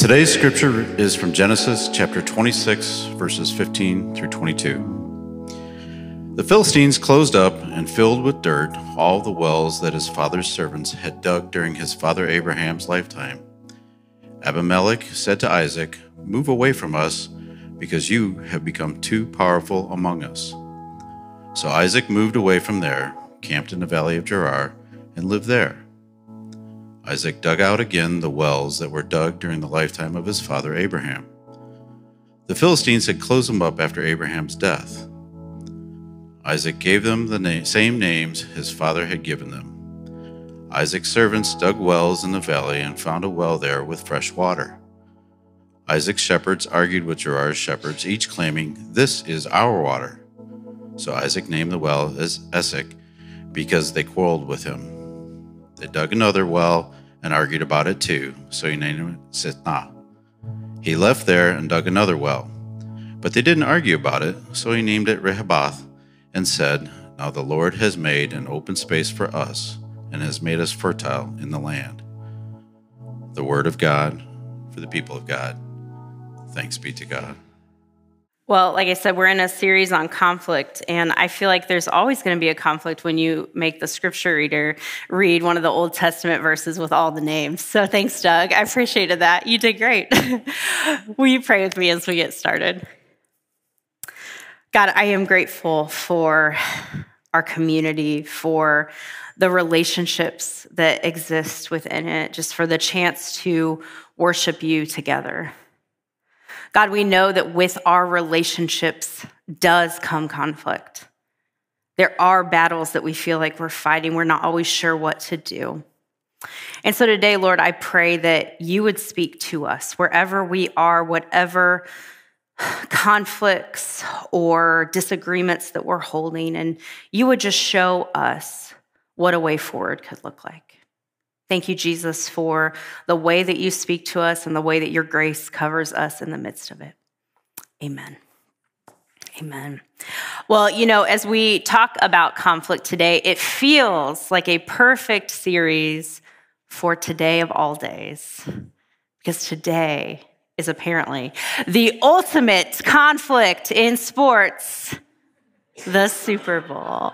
Today's scripture is from Genesis chapter 26, verses 15 through 22. The Philistines closed up and filled with dirt all the wells that his father's servants had dug during his father Abraham's lifetime. Abimelech said to Isaac, "Move away from us, because you have become too powerful among us." So Isaac moved away from there, camped in the valley of Gerar, and lived there. Isaac dug out again the wells that were dug during the lifetime of his father Abraham. The Philistines had closed them up after Abraham's death. Isaac gave them the same names his father had given them. Isaac's servants dug wells in the valley and found a well there with fresh water. Isaac's shepherds argued with Gerar's shepherds, each claiming, "This is our water." So Isaac named the well as Esek, because they quarreled with him. They dug another well and argued about it too, so he named it Sitnah. He left there and dug another well, but they didn't argue about it, so he named it Rehoboth and said, "Now the Lord has made an open space for us and has made us fertile in the land." The word of God for the people of God. Thanks be to God. Well, like I said, we're in a series on conflict, and I feel like there's always going to be a conflict when you make the scripture reader read one of the Old Testament verses with all the names. So thanks, Doug. I appreciated that. You did great. Will you pray with me as we get started? God, I am grateful for our community, for the relationships that exist within it, just for the chance to worship you together. God, we know that with our relationships does come conflict. There are battles that we feel like we're fighting. We're not always sure what to do. And so today, Lord, I pray that you would speak to us wherever we are, whatever conflicts or disagreements that we're holding, and you would just show us what a way forward could look like. Thank you, Jesus, for the way that you speak to us and the way that your grace covers us in the midst of it. Amen. Amen. Well, as we talk about conflict today, it feels like a perfect series for today of all days, because today is apparently the ultimate conflict in sports, the Super Bowl.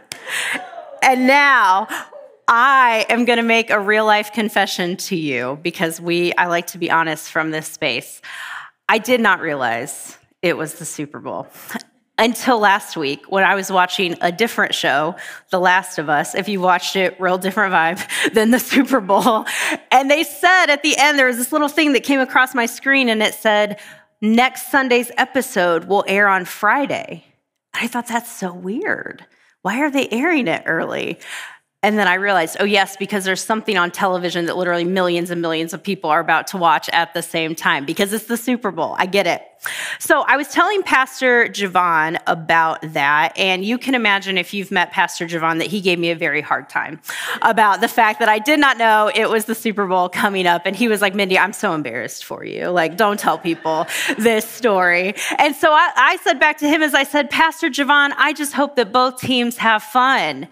And now I am going to make a real life confession to you, because I like to be honest from this space. I did not realize it was the Super Bowl until last week when I was watching a different show, The Last of Us. If you watched it, real different vibe than the Super Bowl. And they said at the end, there was this little thing that came across my screen and it said, next Sunday's episode will air on Friday. I thought, that's so weird. Why are they airing it early? And then I realized, oh yes, because there's something on television that literally millions and millions of people are about to watch at the same time, because it's the Super Bowl. I get it. So I was telling Pastor Javon about that, and you can imagine, if you've met Pastor Javon, that he gave me a very hard time about the fact that I did not know it was the Super Bowl coming up. And he was like, "Mindy, I'm so embarrassed for you. Like, don't tell people this story." And so I said back to him, as I said, "Pastor Javon, I just hope that both teams have fun."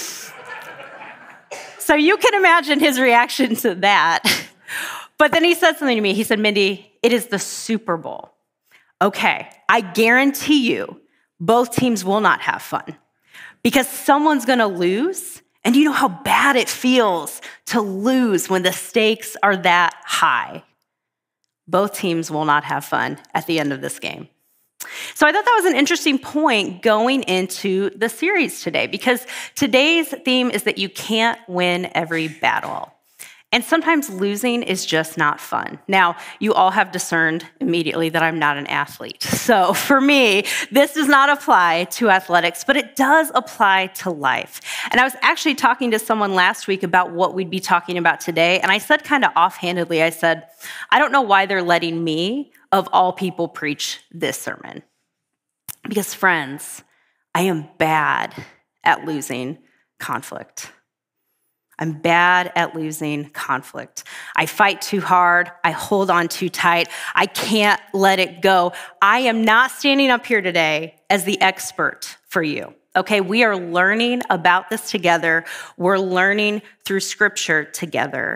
So you can imagine his reaction to that. But then he said something to me. He said, "Mindy, it is the Super Bowl. Okay, I guarantee you both teams will not have fun, because someone's going to lose. And you know how bad it feels to lose when the stakes are that high. Both teams will not have fun at the end of this game." So I thought that was an interesting point going into the series today, because today's theme is that you can't win every battle. And sometimes losing is just not fun. Now, you all have discerned immediately that I'm not an athlete. So for me, this does not apply to athletics, but it does apply to life. And I was actually talking to someone last week about what we'd be talking about today. And I said kind of offhandedly, I said, I don't know why they're letting me, of all people, preach this sermon. Because friends, I am bad at losing conflict. I'm bad at losing conflict. I fight too hard. I hold on too tight. I can't let it go. I am not standing up here today as the expert for you. Okay, we are learning about this together. We're learning through scripture together.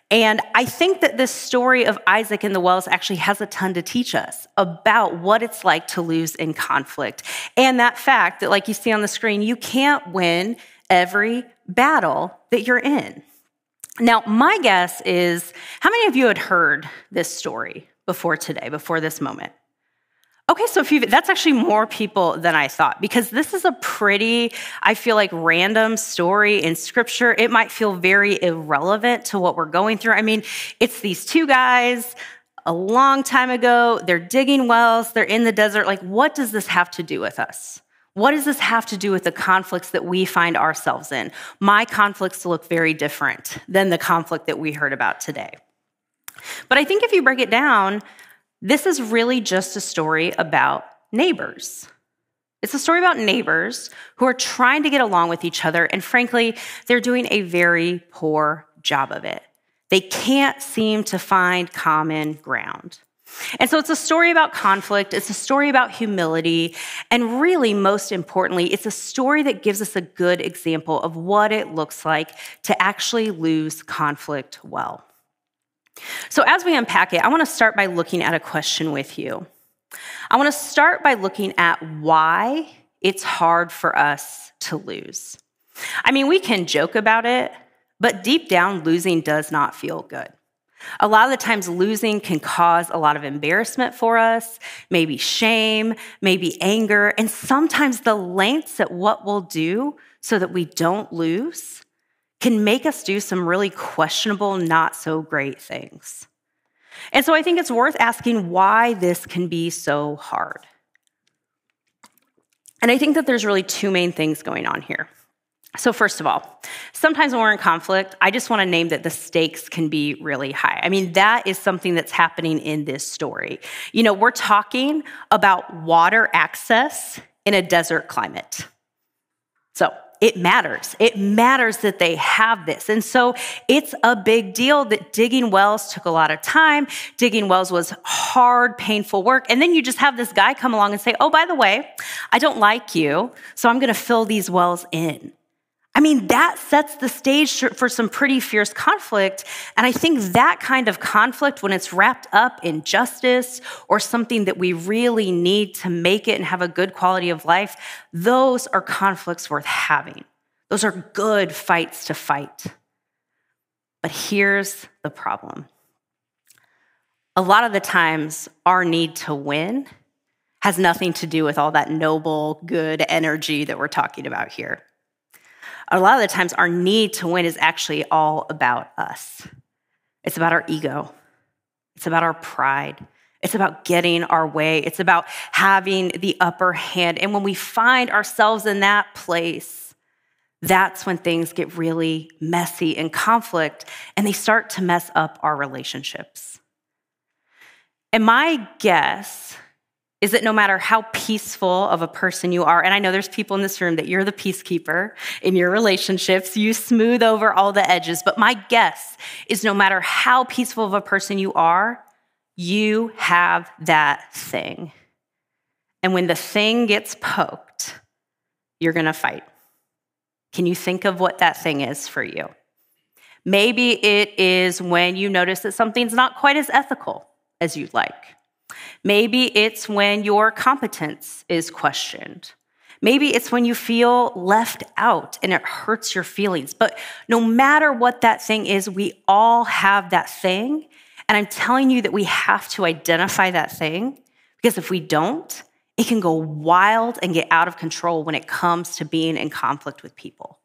And I think that this story of Isaac and the wells actually has a ton to teach us about what it's like to lose in conflict. And that fact that, like you see on the screen, you can't win every battle that you're in. Now, my guess is, how many of you had heard this story before today, before this moment? Okay, so that's actually more people than I thought, because this is a pretty, I feel like, random story in scripture. It might feel very irrelevant to what we're going through. I mean, it's these two guys a long time ago. They're digging wells. They're in the desert. Like, what does this have to do with us? What does this have to do with the conflicts that we find ourselves in? My conflicts look very different than the conflict that we heard about today. But I think if you break it down, this is really just a story about neighbors. It's a story about neighbors who are trying to get along with each other, and frankly, they're doing a very poor job of it. They can't seem to find common ground. And so it's a story about conflict, it's a story about humility, and really, most importantly, it's a story that gives us a good example of what it looks like to actually lose conflict well. So as we unpack it, I want to start by looking at a question with you. I want to start by looking at why it's hard for us to lose. I mean, we can joke about it, but deep down, losing does not feel good. A lot of the times, losing can cause a lot of embarrassment for us, maybe shame, maybe anger, and sometimes the lengths at what we'll do so that we don't lose can make us do some really questionable, not so great things. And so I think it's worth asking why this can be so hard. And I think that there's really two main things going on here. So first of all, sometimes when we're in conflict, I just want to name that the stakes can be really high. I mean, that is something that's happening in this story. You know, we're talking about water access in a desert climate. So it matters. It matters that they have this. And so it's a big deal that digging wells took a lot of time. Digging wells was hard, painful work. And then you just have this guy come along and say, oh, by the way, I don't like you, so I'm going to fill these wells in. I mean, that sets the stage for some pretty fierce conflict. And I think that kind of conflict, when it's wrapped up in justice or something that we really need to make it and have a good quality of life, those are conflicts worth having. Those are good fights to fight. But here's the problem. A lot of the times, our need to win has nothing to do with all that noble, good energy that we're talking about here. A lot of the times, our need to win is actually all about us. It's about our ego. It's about our pride. It's about getting our way. It's about having the upper hand. And when we find ourselves in that place, that's when things get really messy in conflict, and they start to mess up our relationships. And my guess is that no matter how peaceful of a person you are, and I know there's people in this room that you're the peacekeeper in your relationships, you smooth over all the edges, but my guess is no matter how peaceful of a person you are, you have that thing. And when the thing gets poked, you're going to fight. Can you think of what that thing is for you? Maybe it is when you notice that something's not quite as ethical as you'd like. Maybe it's when your competence is questioned. Maybe it's when you feel left out and it hurts your feelings. But no matter what that thing is, we all have that thing. And I'm telling you that we have to identify that thing, because if we don't, it can go wild and get out of control when it comes to being in conflict with people.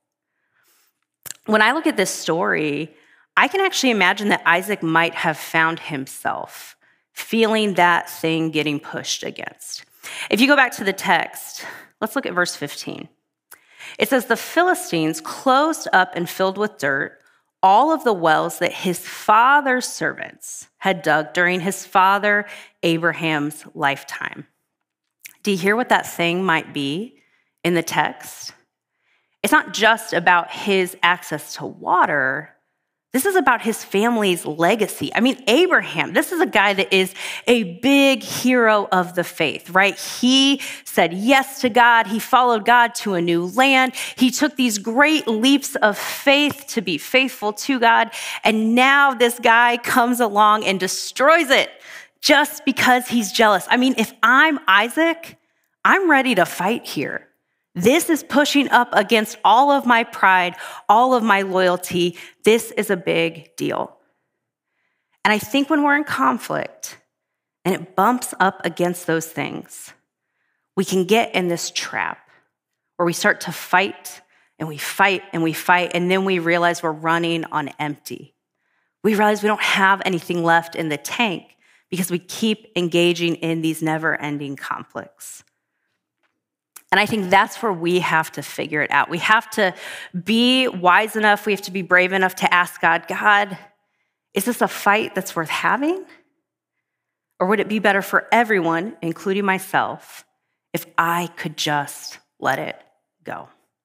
When I look at this story, I can actually imagine that Isaac might have found himself feeling that thing getting pushed against. If you go back to the text, let's look at verse 15. It says, the Philistines closed up and filled with dirt all of the wells that his father's servants had dug during his father Abraham's lifetime. Do you hear what that thing might be in the text? It's not just about his access to water, This is about his family's legacy. I mean, Abraham, this is a guy that is a big hero of the faith, right? He said yes to God. He followed God to a new land. He took these great leaps of faith to be faithful to God. And now this guy comes along and destroys it just because he's jealous. I mean, if I'm Isaac, I'm ready to fight here. This is pushing up against all of my pride, all of my loyalty. This is a big deal. And I think when we're in conflict and it bumps up against those things, we can get in this trap where we start to fight and we fight and we fight, and then we realize we're running on empty. We realize we don't have anything left in the tank because we keep engaging in these never-ending conflicts. And I think that's where we have to figure it out. We have to be wise enough, we have to be brave enough to ask God, God, is this a fight that's worth having? Or would it be better for everyone, including myself, if I could just let it go?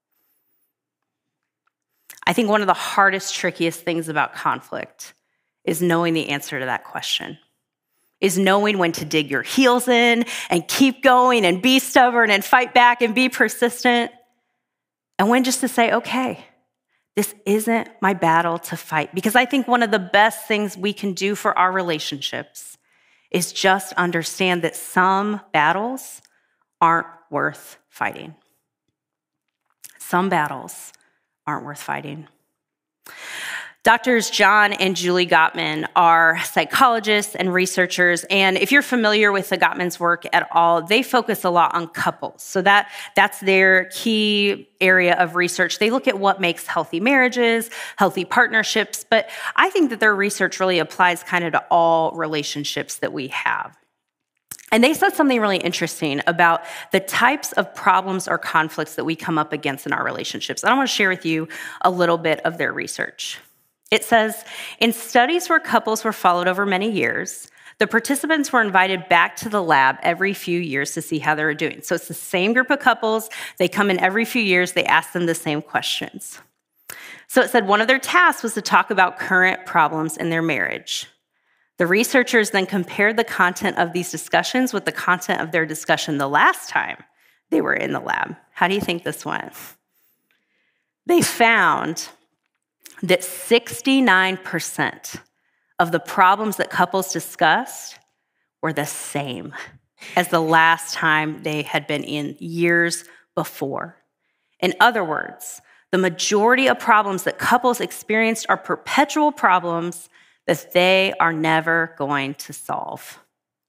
I think one of the hardest, trickiest things about conflict is knowing the answer to that question. Is knowing when to dig your heels in and keep going and be stubborn and fight back and be persistent. And when just to say, okay, this isn't my battle to fight. Because I think one of the best things we can do for our relationships is just understand that some battles aren't worth fighting. Some battles aren't worth fighting. Doctors John and Julie Gottman are psychologists and researchers, and if you're familiar with the Gottman's work at all, they focus a lot on couples. So that's their key area of research. They look at what makes healthy marriages, healthy partnerships, but I think that their research really applies kind of to all relationships that we have. And they said something really interesting about the types of problems or conflicts that we come up against in our relationships. And I want to share with you a little bit of their research. It says, in studies where couples were followed over many years, the participants were invited back to the lab every few years to see how they were doing. So it's the same group of couples. They come in every few years. They ask them the same questions. So it said one of their tasks was to talk about current problems in their marriage. The researchers then compared the content of these discussions with the content of their discussion the last time they were in the lab. How do you think this went? They found that 69% of the problems that couples discussed were the same as the last time they had been in years before. In other words, the majority of problems that couples experienced are perpetual problems that they are never going to solve.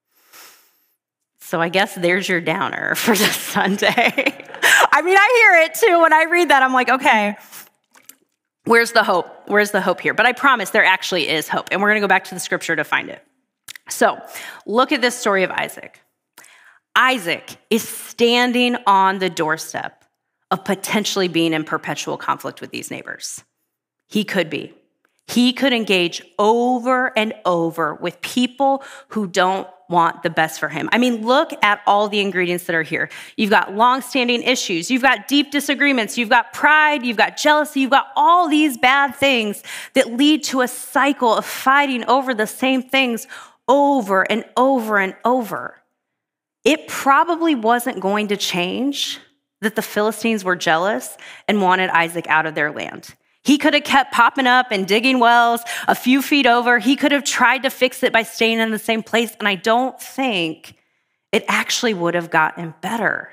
So I guess there's your downer for this Sunday. I mean, I hear it too. When I read that, I'm like, okay, where's the hope? Where's the hope here? But I promise there actually is hope. And we're going to go back to the scripture to find it. So look at this story of Isaac. Isaac is standing on the doorstep of potentially being in perpetual conflict with these neighbors. He could be. He could engage over and over with people who don't want the best for him. I mean, look at all the ingredients that are here. You've got long-standing issues. You've got deep disagreements. You've got pride. You've got jealousy. You've got all these bad things that lead to a cycle of fighting over the same things over and over and over. It probably wasn't going to change that the Philistines were jealous and wanted Isaac out of their land. He could have kept popping up and digging wells a few feet over. He could have tried to fix it by staying in the same place, and I don't think it actually would have gotten better.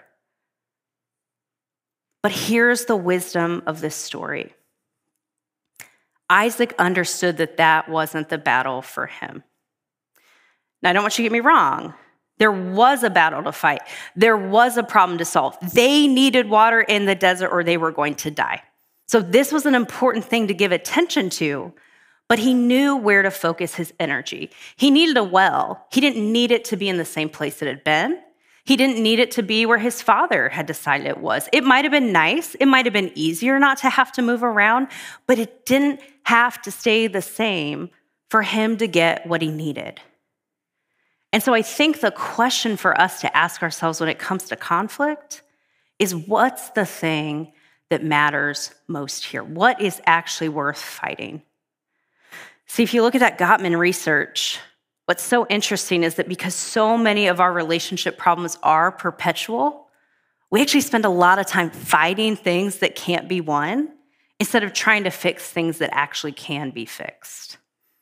But here's the wisdom of this story. Isaac understood that that wasn't the battle for him. Now, I don't want you to get me wrong. There was a battle to fight. There was a problem to solve. They needed water in the desert or they were going to die. So this was an important thing to give attention to, but he knew where to focus his energy. He needed a well. He didn't need it to be in the same place it had been. He didn't need it to be where his father had decided it was. It might have been nice. It might have been easier not to have to move around, but it didn't have to stay the same for him to get what he needed. And so I think the question for us to ask ourselves when it comes to conflict is, what's the thing that matters most here? What is actually worth fighting? See, if you look at that Gottman research, what's so interesting is that because so many of our relationship problems are perpetual, we actually spend a lot of time fighting things that can't be won instead of trying to fix things that actually can be fixed.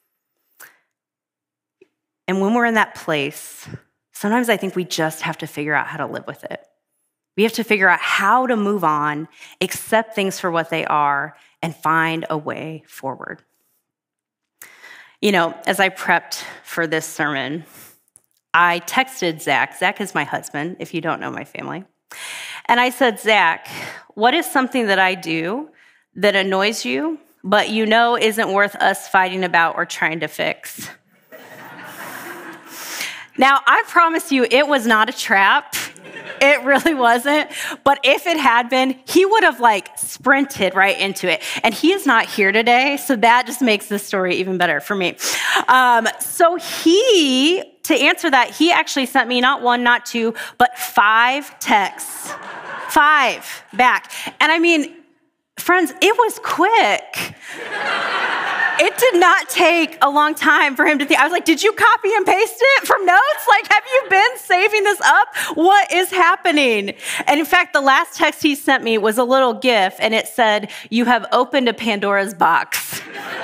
And when we're in that place, sometimes I think we just have to figure out how to live with it. We have to figure out how to move on, accept things for what they are, and find a way forward. As I prepped for this sermon, I texted Zach. Zach is my husband, if you don't know my family. And I said, Zach, what is something that I do that annoys you, but isn't worth us fighting about or trying to fix? Now, I promise you, it was not a trap. It really wasn't. But if it had been, he would have sprinted right into it. And he is not here today, so that just makes this story even better for me. So to answer that, he actually sent me not one, not two, but 5 texts. 5 back. And friends, it was quick. It did not take a long time for him to think. I was like, did you copy and paste it from notes? Have you been saving this up? What is happening? And in fact, the last text he sent me was a little GIF, and it said, you have opened a Pandora's box.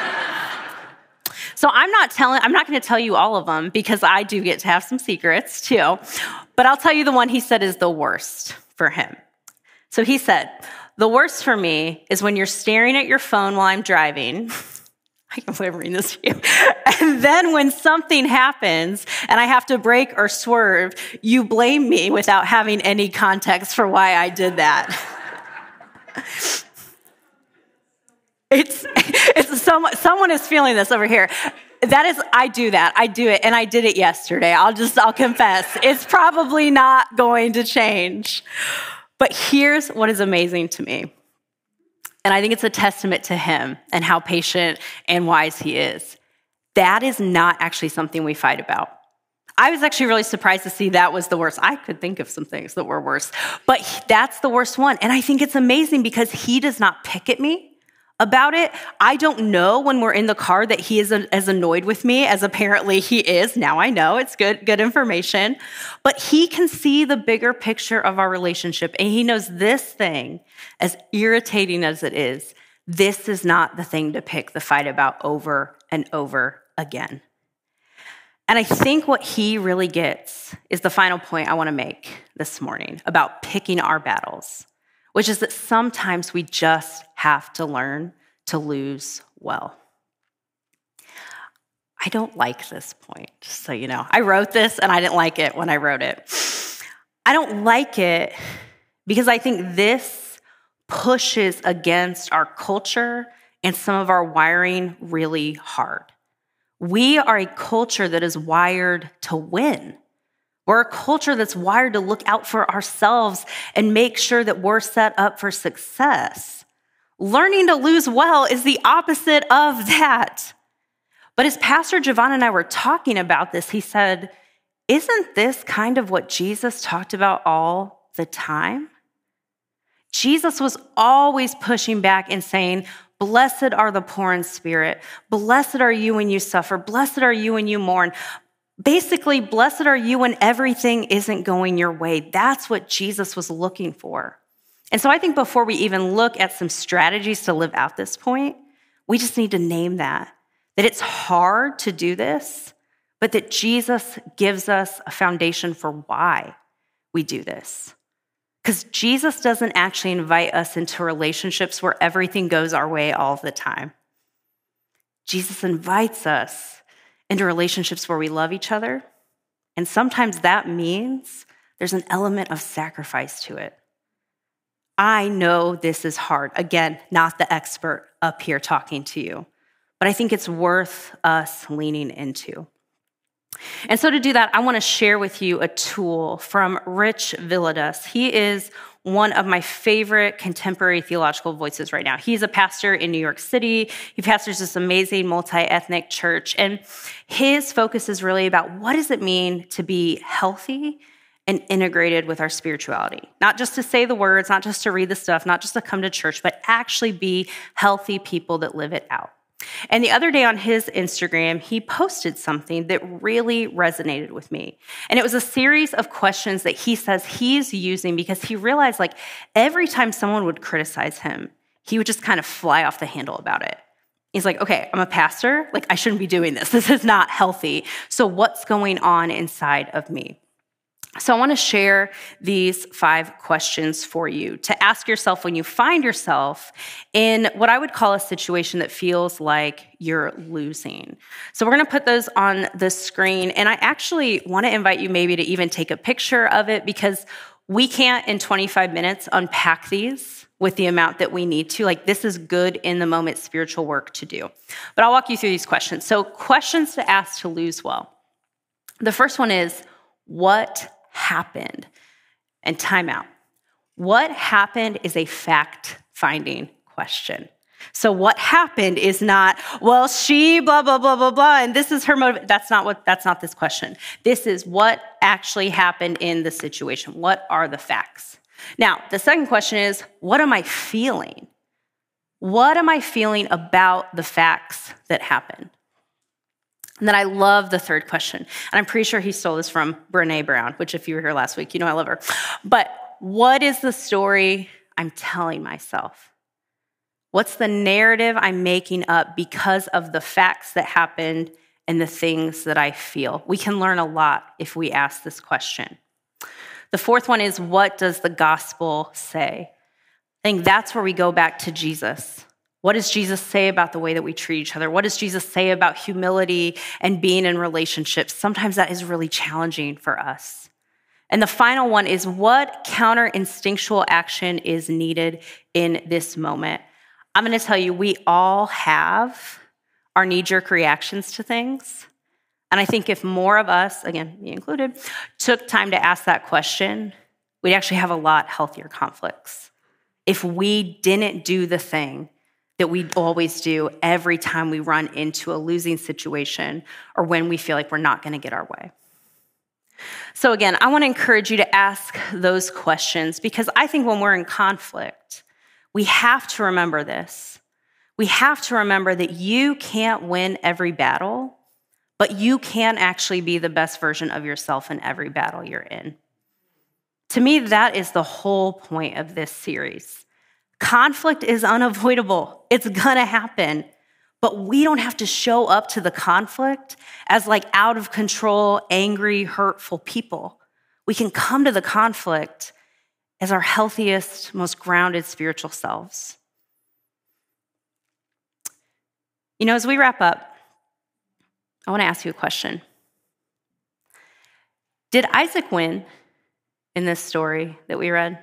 So I'm not going to tell you all of them because I do get to have some secrets too. But I'll tell you the one he said is the worst for him. So he said, the worst for me is when you're staring at your phone while I'm driving. I can't believe I'm reading this to you. And then when something happens and I have to brake or swerve, you blame me without having any context for why I did that. Someone is feeling this over here. I do that. I do it, and I did it yesterday. I'll confess. It's probably not going to change. But here's what is amazing to me. And I think it's a testament to him and how patient and wise he is. That is not actually something we fight about. I was actually really surprised to see that was the worst. I could think of some things that were worse, but that's the worst one. And I think it's amazing because he does not pick at me about it. I don't know when we're in the car that he is as annoyed with me as apparently he is. Now I know. It's good information. But he can see the bigger picture of our relationship, and he knows this thing, as irritating as it is, this is not the thing to pick the fight about over and over again. And I think what he really gets is the final point I want to make this morning about picking our battles, which is that sometimes we just have to learn to lose well. I don't like this point, just so you know. I wrote this and I didn't like it when I wrote it. I don't like it because I think this pushes against our culture and some of our wiring really hard. We are a culture that is wired to win. We're a culture that's wired to look out for ourselves and make sure that we're set up for success. Learning to lose well is the opposite of that. But as Pastor Javon and I were talking about this, he said, isn't this kind of what Jesus talked about all the time? Jesus was always pushing back and saying, blessed are the poor in spirit. Blessed are you when you suffer. Blessed are you when you mourn. Basically, blessed are you when everything isn't going your way. That's what Jesus was looking for. And so I think before we even look at some strategies to live out this point, we just need to name that it's hard to do this, but that Jesus gives us a foundation for why we do this. Because Jesus doesn't actually invite us into relationships where everything goes our way all the time. Jesus invites us into relationships where we love each other. And sometimes that means there's an element of sacrifice to it. I know this is hard. Again, not the expert up here talking to you, but I think it's worth us leaning into. And so to do that, I want to share with you a tool from Rich Villodas. He is one of my favorite contemporary theological voices right now. He's a pastor in New York City. He pastors this amazing multi-ethnic church. And his focus is really about what does it mean to be healthy and integrated with our spirituality. Not just to say the words, not just to read the stuff, not just to come to church, but actually be healthy people that live it out. And the other day on his Instagram, he posted something that really resonated with me. And it was a series of questions that he says he's using because he realized like every time someone would criticize him, he would just kind of fly off the handle about it. He's like, okay, I'm a pastor. Like, I shouldn't be doing this. This is not healthy. So what's going on inside of me? So I want to share these 5 questions for you to ask yourself when you find yourself in what I would call a situation that feels like you're losing. So we're going to put those on the screen. And I actually want to invite you maybe to even take a picture of it because we can't in 25 minutes unpack these with the amount that we need to. Like, this is good in the moment spiritual work to do. But I'll walk you through these questions. So questions to ask to lose well. The first one is, what happened? And time out. What happened is a fact-finding question. So what happened is not, well, she blah, blah, blah, blah, blah, and this is her motive. That's not this question. This is what actually happened in the situation. What are the facts? Now, the second question is, what am I feeling? What am I feeling about the facts that happened? And then I love the third question. And I'm pretty sure he stole this from Brené Brown, which if you were here last week, you know I love her. But what is the story I'm telling myself? What's the narrative I'm making up because of the facts that happened and the things that I feel? We can learn a lot if we ask this question. The fourth one is, what does the gospel say? I think that's where we go back to Jesus. What does Jesus say about the way that we treat each other? What does Jesus say about humility and being in relationships? Sometimes that is really challenging for us. And the final one is, what counter-instinctual action is needed in this moment? I'm going to tell you, we all have our knee-jerk reactions to things. And I think if more of us, again, me included, took time to ask that question, we'd actually have a lot healthier conflicts. If we didn't do the thing that we always do every time we run into a losing situation or when we feel like we're not going to get our way. So again, I want to encourage you to ask those questions because I think when we're in conflict, we have to remember this. We have to remember that you can't win every battle, but you can actually be the best version of yourself in every battle you're in. To me, that is the whole point of this series. Conflict is unavoidable. It's gonna happen. But we don't have to show up to the conflict as like out of control, angry, hurtful people. We can come to the conflict as our healthiest, most grounded spiritual selves. You know, as we wrap up, I want to ask you a question. Did Isaac win in this story that we read?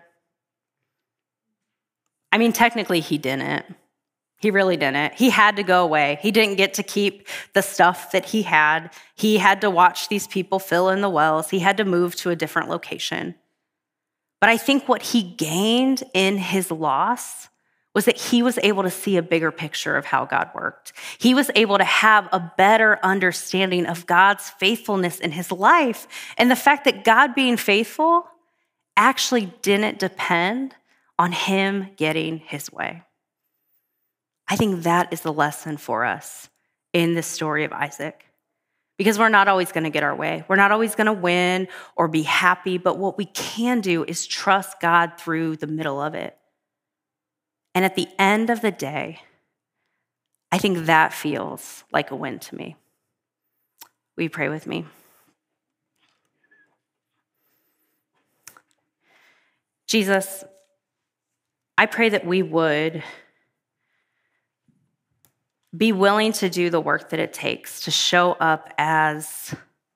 I mean, technically he didn't. He really didn't. He had to go away. He didn't get to keep the stuff that he had. He had to watch these people fill in the wells. He had to move to a different location. But I think what he gained in his loss was that he was able to see a bigger picture of how God worked. He was able to have a better understanding of God's faithfulness in his life and the fact that God being faithful actually didn't depend on him getting his way. I think that is the lesson for us in this story of Isaac. Because we're not always going to get our way. We're not always going to win or be happy, but what we can do is trust God through the middle of it. And at the end of the day, I think that feels like a win to me. Will you pray with me? Jesus, I pray that we would be willing to do the work that it takes to show up as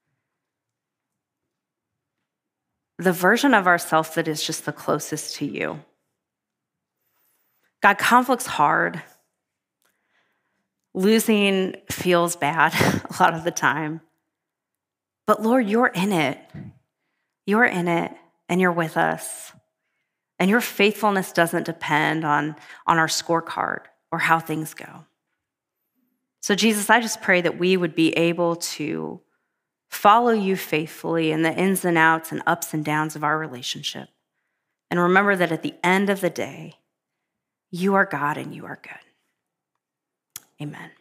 the version of ourselves that is just the closest to you. God, conflict's hard. Losing feels bad a lot of the time. But Lord, you're in it. You're in it, and you're with us. And your faithfulness doesn't depend on our scorecard or how things go. So Jesus, I just pray that we would be able to follow you faithfully in the ins and outs and ups and downs of our relationship. And remember that at the end of the day, you are God and you are good. Amen.